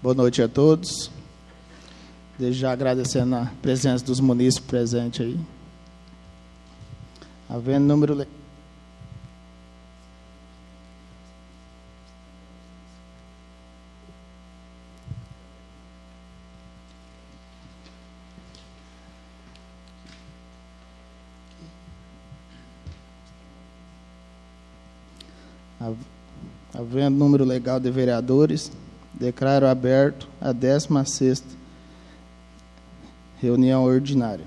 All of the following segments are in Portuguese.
Boa noite a todos. Desde já agradecendo a presença dos munícipes presentes aí. Havendo número... Havendo número legal de vereadores, declaro aberto a 16ª reunião ordinária.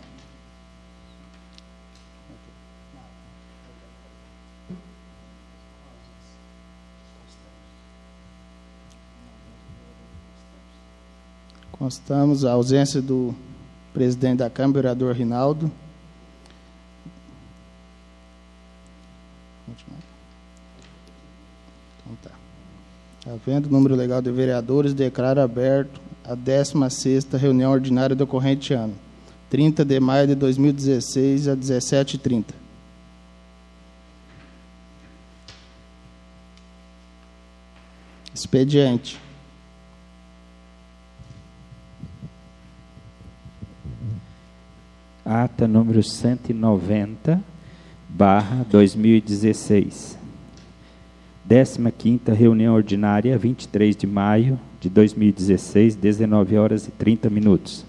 Constamos a ausência do presidente da Câmara, vereador Rinaldo. Havendo número legal de vereadores, declaro aberto a 16ª reunião ordinária do corrente ano, 30 de maio de 2016, às 17h30. Expediente. Ata número 190/2016. 15ª reunião ordinária, 23 de maio de 2016, 19h30.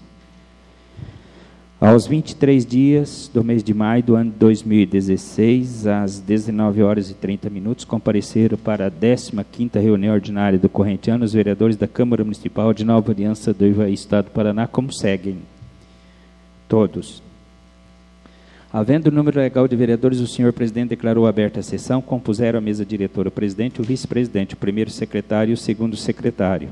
Aos 23 dias do mês de maio do ano de 2016, às 19h30, compareceram para a 15ª reunião ordinária do corrente ano os vereadores da Câmara Municipal de Nova Aliança do Ivaí, Estado do Paraná, como seguem. Todos. Havendo número legal de vereadores, o senhor presidente declarou aberta a sessão, compuseram a mesa diretora o presidente, o vice-presidente, o primeiro secretário e o segundo secretário.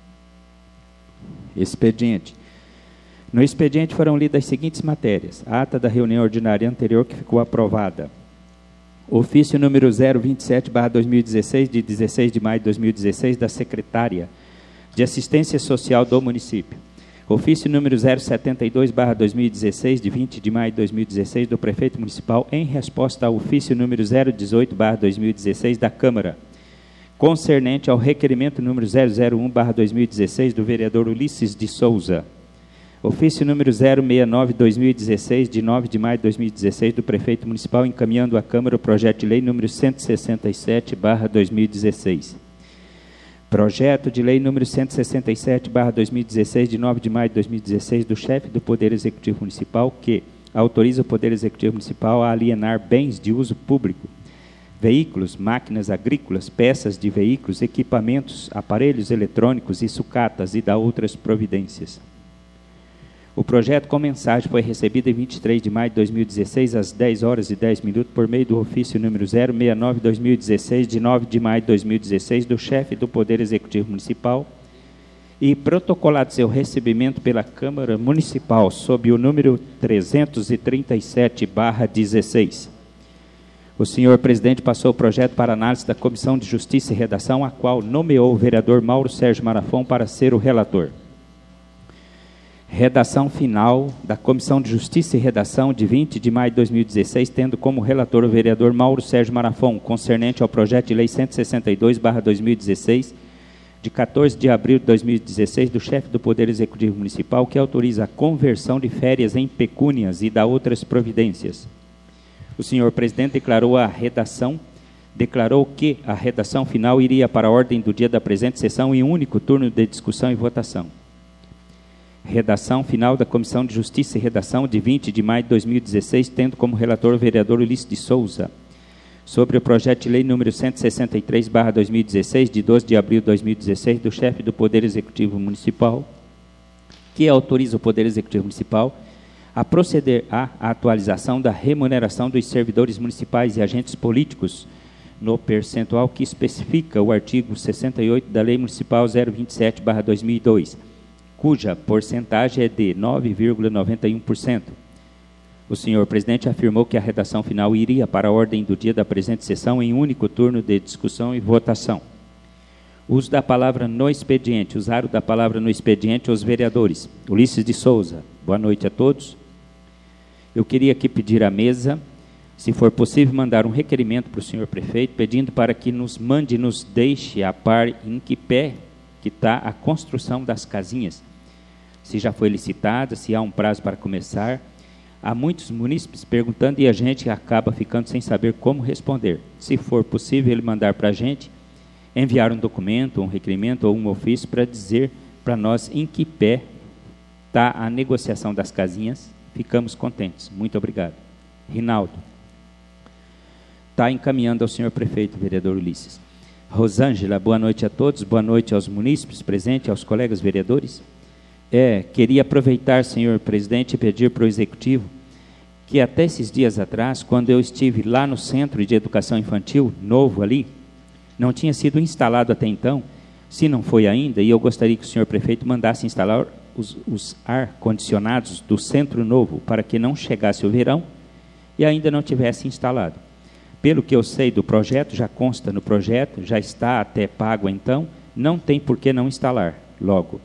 Expediente. No expediente foram lidas as seguintes matérias. A ata da reunião ordinária anterior que ficou aprovada. Ofício número 027/2016, de 16 de maio de 2016, da secretária de Assistência Social do município. Ofício número 072/2016, de 20 de maio de 2016, do prefeito municipal, em resposta ao ofício número 018/2016 da Câmara, concernente ao requerimento número 001/2016 do vereador Ulisses de Souza. Ofício número 069/2016, de 9 de maio de 2016, do prefeito municipal, encaminhando à Câmara o projeto de lei número 167/2016. Projeto de lei número 167/2016, de 9 de maio de 2016, do chefe do Poder Executivo Municipal, que autoriza o Poder Executivo Municipal a alienar bens de uso público, veículos, máquinas agrícolas, peças de veículos, equipamentos, aparelhos eletrônicos e sucatas, e dá outras providências. O projeto com mensagem foi recebido em 23 de maio de 2016, às 10h10, por meio do ofício número 069/2016, de 9 de maio de 2016, do chefe do Poder Executivo Municipal, e protocolado seu recebimento pela Câmara Municipal, sob o número 337/16. O senhor presidente passou o projeto para análise da Comissão de Justiça e Redação, a qual nomeou o vereador Mauro Sérgio Marafon para ser o relator. Redação final da Comissão de Justiça e Redação de 20 de maio de 2016, tendo como relator o vereador Mauro Sérgio Marafon, concernente ao projeto de lei 162/2016, de 14 de abril de 2016, do chefe do Poder Executivo Municipal, que autoriza a conversão de férias em pecúnias e dá outras providências. O senhor presidente declarou que a redação final iria para a ordem do dia da presente sessão em um único turno de discussão e votação. Redação final da Comissão de Justiça e Redação de 20 de maio de 2016, tendo como relator o vereador Ulisses de Souza, sobre o projeto de lei número 163/2016, de 12 de abril de 2016, do chefe do Poder Executivo Municipal, que autoriza o Poder Executivo Municipal a proceder à atualização da remuneração dos servidores municipais e agentes políticos, no percentual que especifica o artigo 68 da Lei Municipal 027/2002, cuja porcentagem é de 9,91%. O senhor presidente afirmou que a redação final iria para a ordem do dia da presente sessão em único turno de discussão e votação. Uso da palavra no expediente. Usaram da palavra no expediente os vereadores. Ulisses de Souza. Boa noite a todos. Eu queria aqui pedir à mesa, se for possível, mandar um requerimento para o senhor prefeito, pedindo para que nos deixe a par em que pé que está a construção das casinhas. Se já foi licitada, se há um prazo para começar. Há muitos munícipes perguntando e a gente acaba ficando sem saber como responder. Se for possível ele mandar para a gente, enviar um documento, um requerimento ou um ofício para dizer para nós em que pé está a negociação das casinhas, ficamos contentes. Muito obrigado. Rinaldo. Está encaminhando ao senhor prefeito, vereador Ulisses. Rosângela, boa noite a todos, boa noite aos munícipes presentes, aos colegas vereadores. Queria aproveitar, senhor presidente, e pedir para o executivo que até esses dias atrás, quando eu estive lá no Centro de Educação Infantil, novo ali, não tinha sido instalado até então, se não foi ainda, e eu gostaria que o senhor prefeito mandasse instalar os ar-condicionados do Centro Novo, para que não chegasse o verão e ainda não tivesse instalado. Pelo que eu sei do projeto, já consta no projeto, já está até pago então, não tem por que não instalar logo.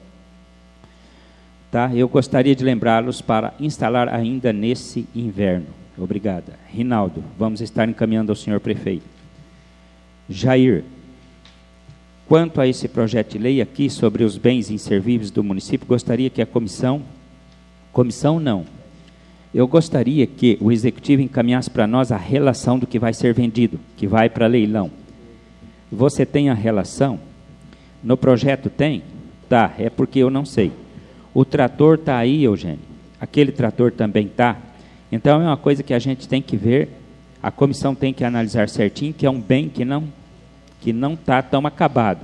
Tá? Eu gostaria de lembrá-los para instalar ainda nesse inverno. Obrigada. Rinaldo, vamos estar encaminhando ao senhor prefeito. Jair, quanto a esse projeto de lei aqui sobre os bens inservíveis do município, gostaria que a comissão não, eu gostaria que o executivo encaminhasse para nós a relação do que vai ser vendido, que vai para leilão. Você tem a relação? No projeto tem? Tá, é porque eu não sei. O trator está aí, Eugênio. Aquele trator também está. Então, é uma coisa que a gente tem que ver, a comissão tem que analisar certinho, que é um bem que não está tão acabado.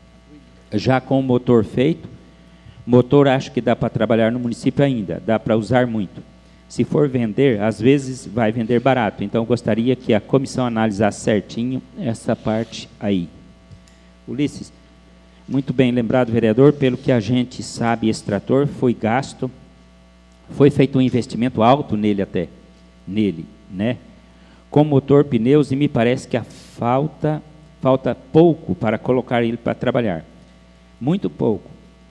Já com o motor feito, motor acho que dá para trabalhar no município ainda, dá para usar muito. Se for vender, às vezes vai vender barato. Então, gostaria que a comissão analisasse certinho essa parte aí. Ulisses, muito bem lembrado, vereador, pelo que a gente sabe, esse trator foi gasto, foi feito um investimento alto nele, né? Com motor, pneus, e me parece que falta pouco para colocar ele para trabalhar. Muito pouco.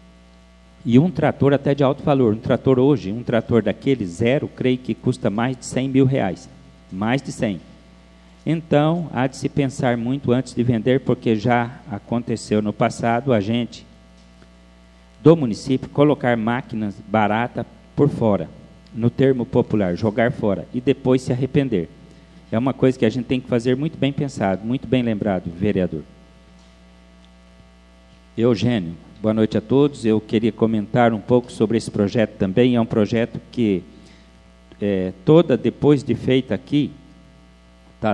E um trator até de alto valor. Um trator hoje, um trator daquele zero, creio que custa mais de 100 mil reais. Mais de 100. Então, há de se pensar muito antes de vender, porque já aconteceu no passado a gente, do município, colocar máquinas baratas por fora, no termo popular, jogar fora, e depois se arrepender. É uma coisa que a gente tem que fazer muito bem pensado, muito bem lembrado, vereador. Eugênio, boa noite a todos. Eu queria comentar um pouco sobre esse projeto também. É um projeto que, depois de feita aqui, está R$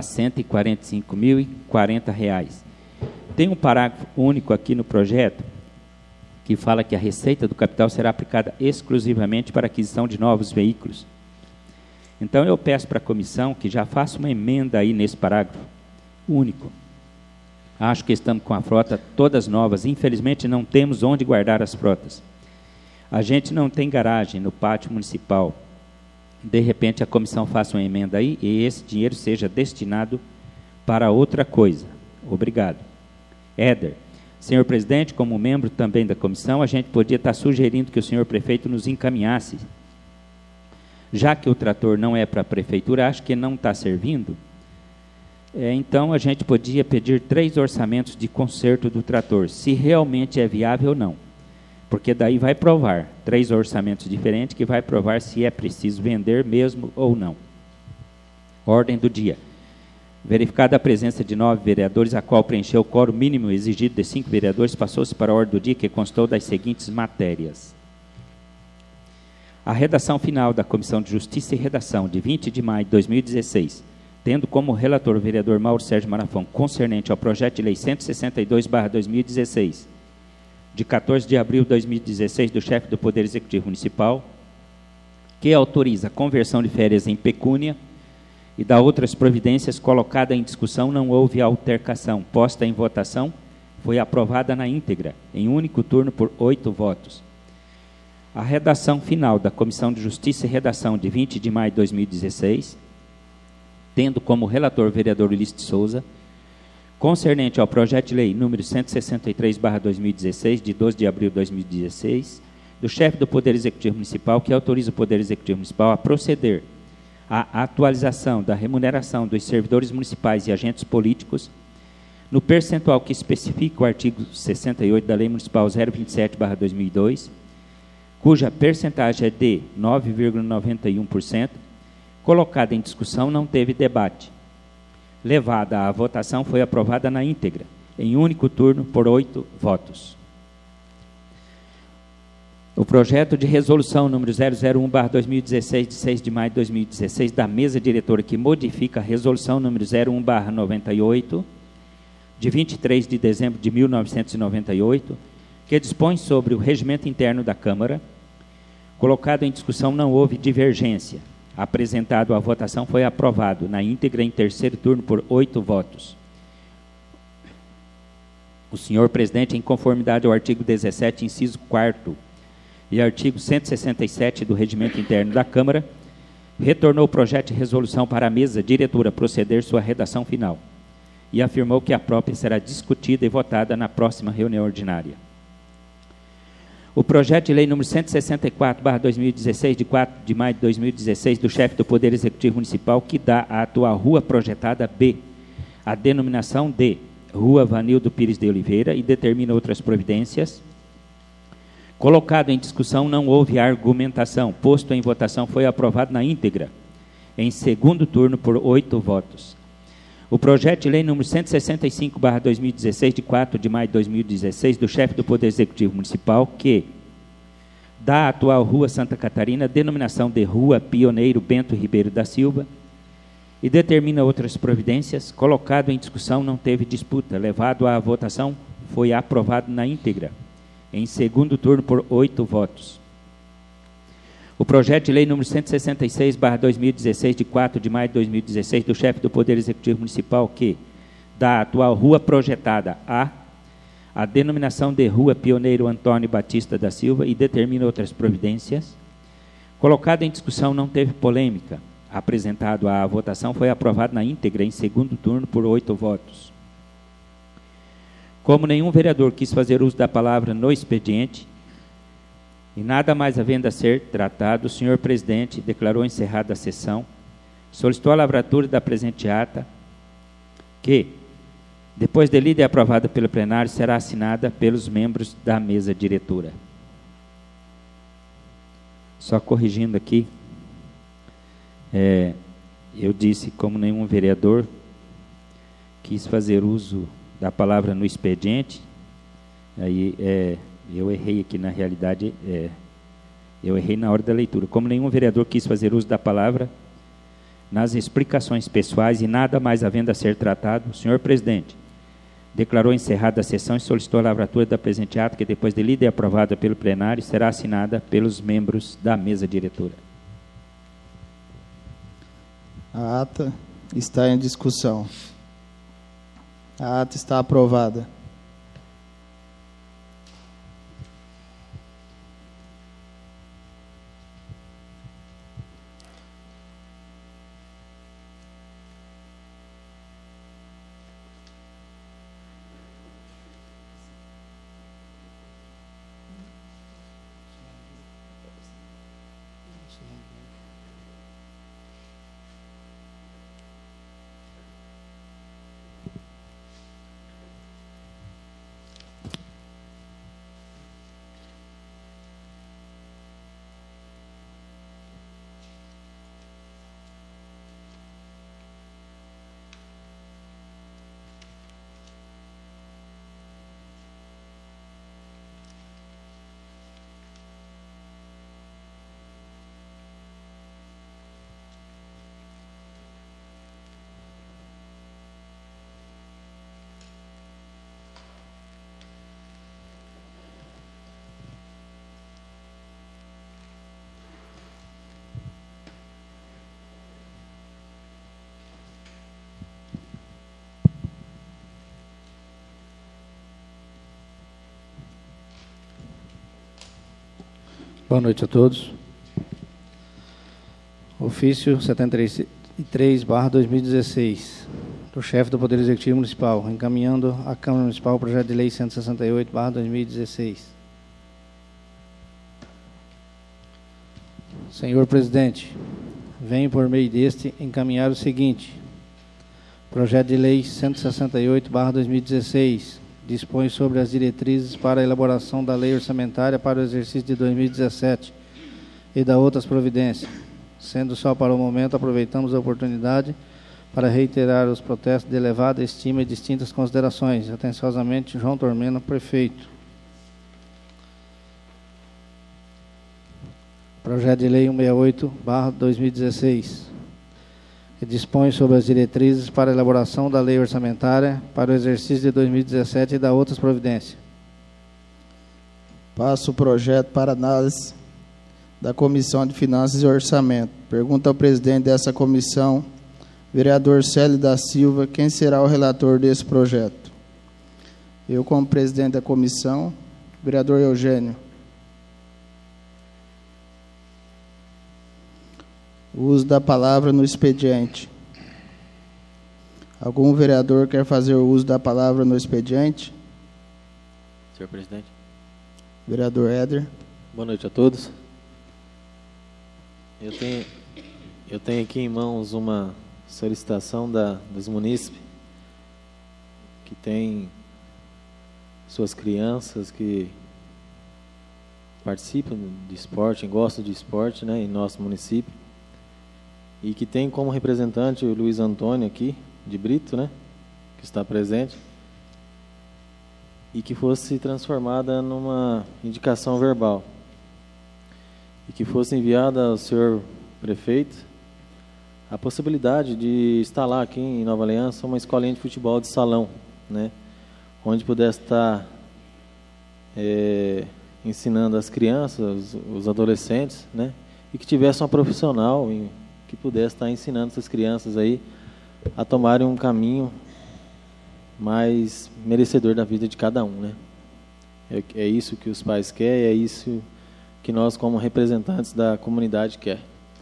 145.040. Tem um parágrafo único aqui no projeto que fala que a receita do capital será aplicada exclusivamente para a aquisição de novos veículos. Então, eu peço para a comissão que já faça uma emenda aí nesse parágrafo único. Acho que estamos com a frota todas novas. Infelizmente, não temos onde guardar as frotas. A gente não tem garagem no pátio municipal. De repente, a comissão faça uma emenda aí e esse dinheiro seja destinado para outra coisa. Obrigado. Éder, senhor presidente, como membro também da comissão, a gente podia estar sugerindo que o senhor prefeito nos encaminhasse, já que o trator não é para a prefeitura, acho que não está servindo, então a gente podia pedir 3 orçamentos de conserto do trator, se realmente é viável ou não. Porque daí vai provar 3 orçamentos diferentes que vai provar se é preciso vender mesmo ou não. Ordem do dia. Verificada a presença de 9 vereadores, a qual preencheu o quórum mínimo exigido de 5 vereadores, passou-se para a ordem do dia que constou das seguintes matérias. A redação final da Comissão de Justiça e Redação, de 20 de maio de 2016, tendo como relator o vereador Mauro Sérgio Marafão, concernente ao projeto de lei 162/2016, de 14 de abril de 2016, do chefe do Poder Executivo Municipal, que autoriza a conversão de férias em pecúnia e da outras providências colocada em discussão, não houve altercação. Posta em votação, foi aprovada na íntegra, em único turno por 8 votos. A redação final da Comissão de Justiça e Redação, de 20 de maio de 2016, tendo como relator o vereador Ulisses de Souza, concernente ao projeto de lei número 163/2016, de 12 de abril de 2016, do chefe do Poder Executivo Municipal, que autoriza o Poder Executivo Municipal a proceder à atualização da remuneração dos servidores municipais e agentes políticos, no percentual que especifica o artigo 68 da Lei Municipal 027/2002, cuja percentagem é de 9,91%, colocada em discussão, não teve debate. Levada à votação, foi aprovada na íntegra, em único turno, por 8 votos. O projeto de resolução número 001/2016, de 6 de maio de 2016, da mesa diretora, que modifica a resolução número 01/98, de 23 de dezembro de 1998, que dispõe sobre o regimento interno da Câmara. Colocado em discussão, não houve divergência. Apresentado à votação, foi aprovado na íntegra em terceiro turno por 8 votos. O senhor presidente, em conformidade ao artigo 17, inciso 4º, e artigo 167 do regimento interno da Câmara, retornou o projeto de resolução para a mesa diretora proceder sua redação final e afirmou que a própria será discutida e votada na próxima reunião ordinária. O projeto de lei número 164/2016, de 4 de maio de 2016, do chefe do Poder Executivo Municipal, que dá à atual rua projetada B a denominação de Rua Vanildo Pires de Oliveira e determina outras providências. Colocado em discussão, não houve argumentação. Posto em votação, foi aprovado na íntegra, em segundo turno, por 8 votos. O projeto de lei número 165/2016, de 4 de maio de 2016, do chefe do Poder Executivo Municipal, que dá à atual Rua Santa Catarina denominação de Rua Pioneiro Bento Ribeiro da Silva e determina outras providências. Colocado em discussão, não teve disputa. Levado à votação, foi aprovado na íntegra, em segundo turno, por 8 votos. O projeto de lei número 166/2016, de 4 de maio de 2016, do chefe do Poder Executivo Municipal, que dá à atual rua projetada a denominação de Rua Pioneiro Antônio Batista da Silva e determina outras providências. Colocado em discussão, não teve polêmica. Apresentado à votação, foi aprovado na íntegra, em segundo turno, por 8 votos. Como nenhum vereador quis fazer uso da palavra no expediente, e nada mais havendo a ser tratado, o senhor presidente declarou encerrada a sessão, solicitou a lavratura da presente ata, que, depois de lida e aprovada pelo plenário, será assinada pelos membros da mesa diretora. Só corrigindo aqui, eu disse, como nenhum vereador quis fazer uso da palavra no expediente, aí eu errei aqui na realidade, eu errei na hora da leitura. Como nenhum vereador quis fazer uso da palavra nas explicações pessoais e nada mais havendo a ser tratado, o senhor presidente declarou encerrada a sessão e solicitou a lavratura da presente ata, que depois de lida e aprovada pelo plenário, será assinada pelos membros da mesa diretora. A ata está em discussão. A ata está aprovada. Boa noite a todos. Ofício 73/2016, do chefe do Poder Executivo Municipal, encaminhando à Câmara Municipal o projeto de lei 168/2016. Senhor presidente, venho por meio deste encaminhar o seguinte: Projeto de Lei 168/2016 dispõe sobre as diretrizes para a elaboração da lei orçamentária para o exercício de 2017 e da outras providências. Sendo só para o momento, aproveitamos a oportunidade para reiterar os protestos de elevada estima e distintas considerações. Atenciosamente, João Tormeno, prefeito. Projeto de Lei 168/2016, que dispõe sobre as diretrizes para a elaboração da lei orçamentária para o exercício de 2017 e da outras providências. Passo o projeto para análise da Comissão de Finanças e Orçamento. Pergunta ao presidente dessa comissão, vereador Célio da Silva, quem será o relator desse projeto? Eu, como presidente da comissão, vereador Eugênio. O uso da palavra no expediente. Algum vereador quer fazer o uso da palavra no expediente? Senhor presidente. Vereador Éder. Boa noite a todos. Eu tenho aqui em mãos uma solicitação dos munícipes que tem suas crianças que participam de esporte, gostam de esporte, né, em nosso município. E que tem como representante o Luiz Antônio aqui, de Brito, né, que está presente, e que fosse transformada numa indicação verbal, e que fosse enviada ao senhor prefeito a possibilidade de instalar aqui em Nova Aliança uma escolinha de futebol de salão, né, onde pudesse estar ensinando as crianças, os adolescentes, né, e que tivesse uma profissional que pudesse estar ensinando essas crianças aí a tomarem um caminho mais merecedor da vida de cada um, né? É isso que os pais querem, é isso que nós, como representantes da comunidade, quer.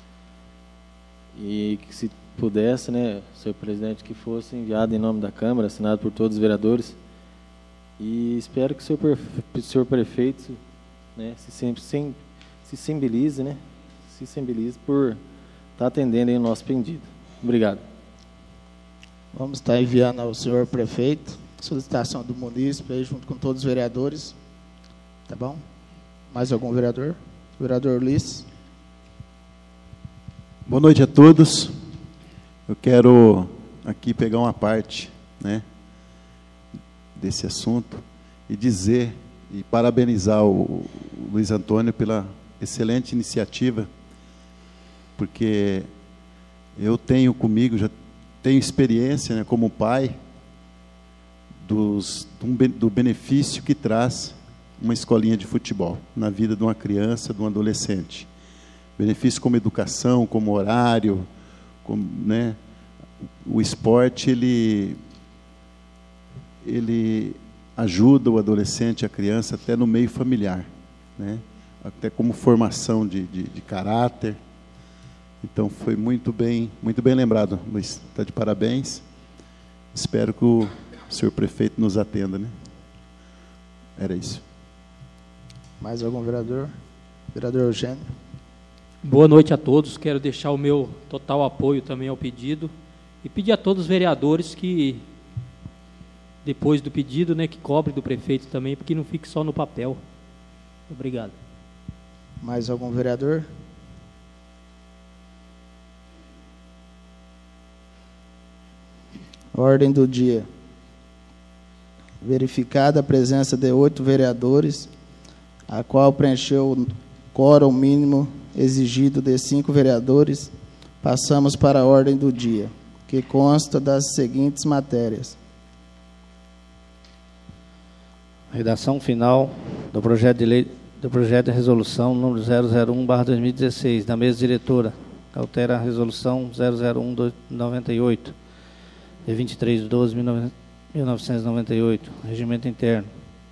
E que, se pudesse, né, senhor presidente, que fosse enviado em nome da Câmara, assinado por todos os vereadores. E espero que o senhor prefeito, né, se sensibilize, né, por estar atendendo aí o nosso pedido. Obrigado. Vamos estar enviando ao senhor prefeito a solicitação do munícipe aí, junto com todos os vereadores. Tá bom? Mais algum vereador? Vereador Ulisses. Boa noite a todos. Eu quero aqui pegar uma parte, né, desse assunto e dizer e parabenizar o Luiz Antônio pela excelente iniciativa, porque eu tenho comigo, já tenho experiência, né, como pai, do benefício que traz uma escolinha de futebol na vida de uma criança, de um adolescente. Benefício como educação, como horário, como, né, o esporte, ele ajuda o adolescente, a criança, até no meio familiar, né, até como formação de caráter. Então, foi muito bem lembrado, Luiz. Está de parabéns. Espero que o senhor prefeito nos atenda, né? Era isso. Mais algum vereador? Vereador Eugênio. Boa noite a todos. Quero deixar o meu total apoio também ao pedido e pedir a todos os vereadores que, depois do pedido, né, que cobre do prefeito também, porque não fique só no papel. Obrigado. Mais algum vereador? Ordem do dia. Verificada a presença de 8 vereadores, a qual preencheu o quórum mínimo exigido de 5 vereadores, passamos para a ordem do dia, que consta das seguintes matérias. Redação final do projeto de lei, do projeto de resolução número 001/2016, da mesa diretora, que altera a resolução 001/98, de 23/12/1998, regimento interno.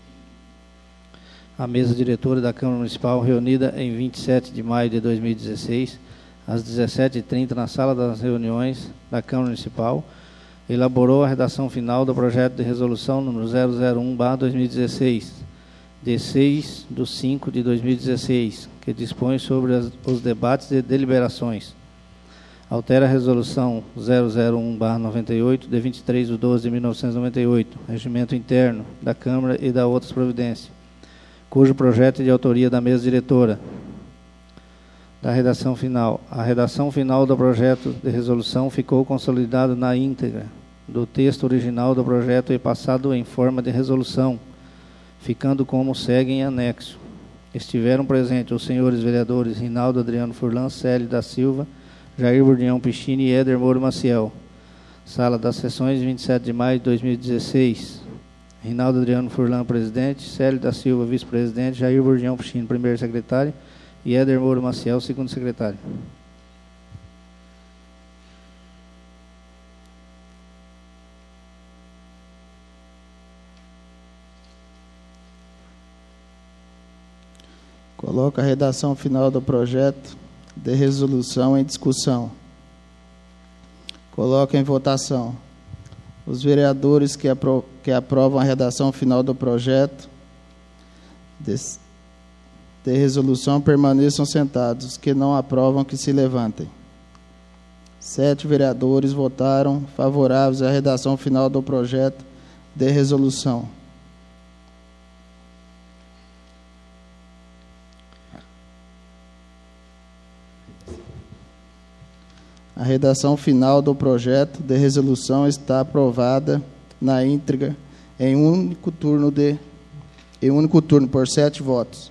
A mesa diretora da Câmara Municipal, reunida em 27 de maio de 2016, às 17h30, na sala das reuniões da Câmara Municipal, elaborou a redação final do projeto de resolução número 001/2016, de 6/5/2016, que dispõe sobre os debates e deliberações. Altera a Resolução 001/98, de 23/12/1998, Regimento Interno da Câmara e da outras providências, cujo projeto é de autoria da mesa diretora. Da redação final. A redação final do projeto de resolução ficou consolidada na íntegra do texto original do projeto e passado em forma de resolução, ficando como segue em anexo. Estiveram presentes os senhores vereadores Rinaldo Adriano Furlan, Célio da Silva, Jair Burdião Pichini e Éder Moro Maciel. Sala das sessões, 27 de maio de 2016. Rinaldo Adriano Furlan, presidente, Célio da Silva, vice-presidente, Jair Burdião Pichini, primeiro secretário, e Éder Moro Maciel, segundo secretário. Coloca a redação final do projeto de resolução em discussão. Coloca em votação. Os vereadores que aprovam a redação final do projeto de resolução permaneçam sentados. Os que não aprovam, que se levantem. 7 vereadores votaram favoráveis à redação final do projeto de resolução. A redação final do projeto de resolução está aprovada na íntegra em único turno por 7 votos.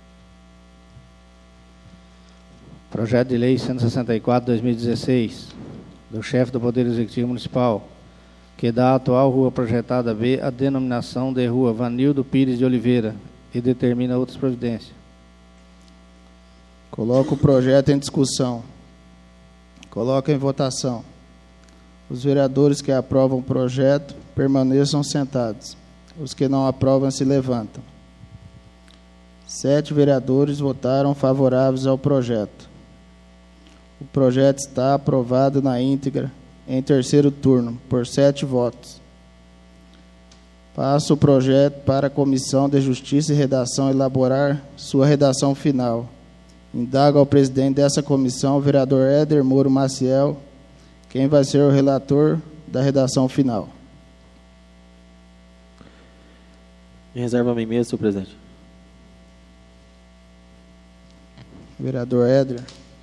Projeto de Lei 164/2016, do chefe do Poder Executivo Municipal, que dá à atual rua projetada B a denominação de Rua Vanildo Pires de Oliveira e determina outras providências. Coloco o projeto em discussão. Coloca em votação. Os vereadores que aprovam o projeto permaneçam sentados. Os que não aprovam se levantam. 7 vereadores votaram favoráveis ao projeto. O projeto está aprovado na íntegra em terceiro turno, por 7 votos. Passo o projeto para a Comissão de Justiça e Redação elaborar sua redação final. Indago ao presidente dessa comissão, o vereador Éder Moro Maciel, quem vai ser o relator da redação final. Em reserva a mim mesmo, senhor presidente. Vereador Éder.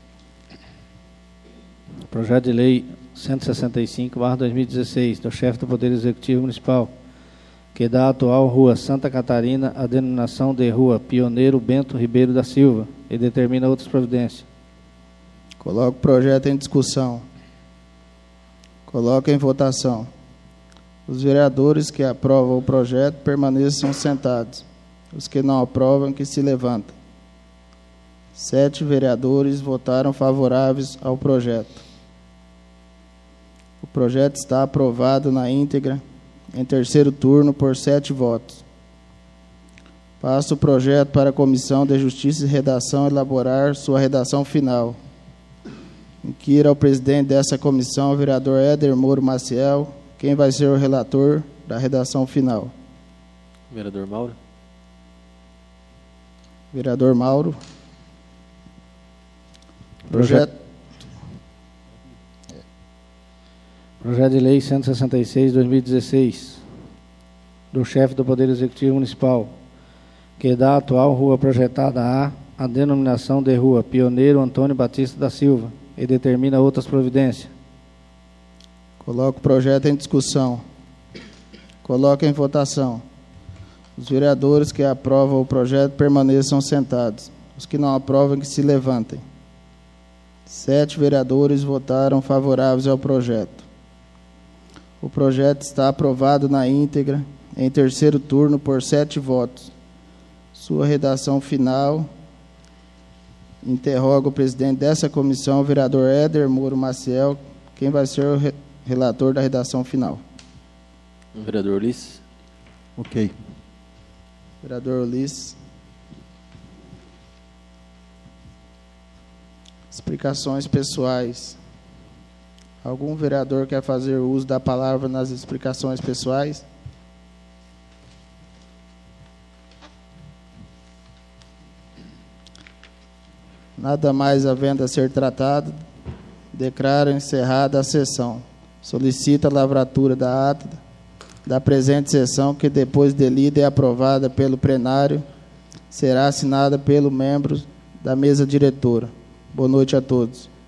Projeto de Lei 165/2016, do chefe do Poder Executivo Municipal, que dá à atual Rua Santa Catarina a denominação de Rua Pioneiro Bento Ribeiro da Silva e determina outras providências. Coloco o projeto em discussão. Coloco em votação. Os vereadores que aprovam o projeto permaneçam sentados. Os que não aprovam, que se levantem. 7 vereadores votaram favoráveis ao projeto. O projeto está aprovado na íntegra em terceiro turno por 7 votos. Passo o projeto para a Comissão de Justiça e Redação elaborar sua redação final. Inquira ao presidente dessa comissão, o vereador Éder Moro Maciel, quem vai ser o relator da redação final. Vereador Mauro. Vereador Mauro. Projeto de Lei 166/2016, do chefe do Poder Executivo Municipal, que dá à atual rua projetada a denominação de Rua Pioneiro Antônio Batista da Silva e determina outras providências. Coloco o projeto em discussão. Coloco em votação. Os vereadores que aprovam o projeto permaneçam sentados. Os que não aprovam, que se levantem. 7 vereadores votaram favoráveis ao projeto. O projeto está aprovado na íntegra em terceiro turno por 7 votos. Sua redação final. Interroga o presidente dessa comissão, o vereador Éder Moro Maciel, quem vai ser o relator da redação final. O vereador Ulisses. Ok. Vereador Ulisses. Explicações pessoais. Algum vereador quer fazer uso da palavra nas explicações pessoais? Nada mais havendo a ser tratado, Declaro encerrada a sessão. Solicito a lavratura da ata da presente sessão, que depois de lida e aprovada pelo plenário, será assinada pelo membro da mesa diretora. Boa noite a todos.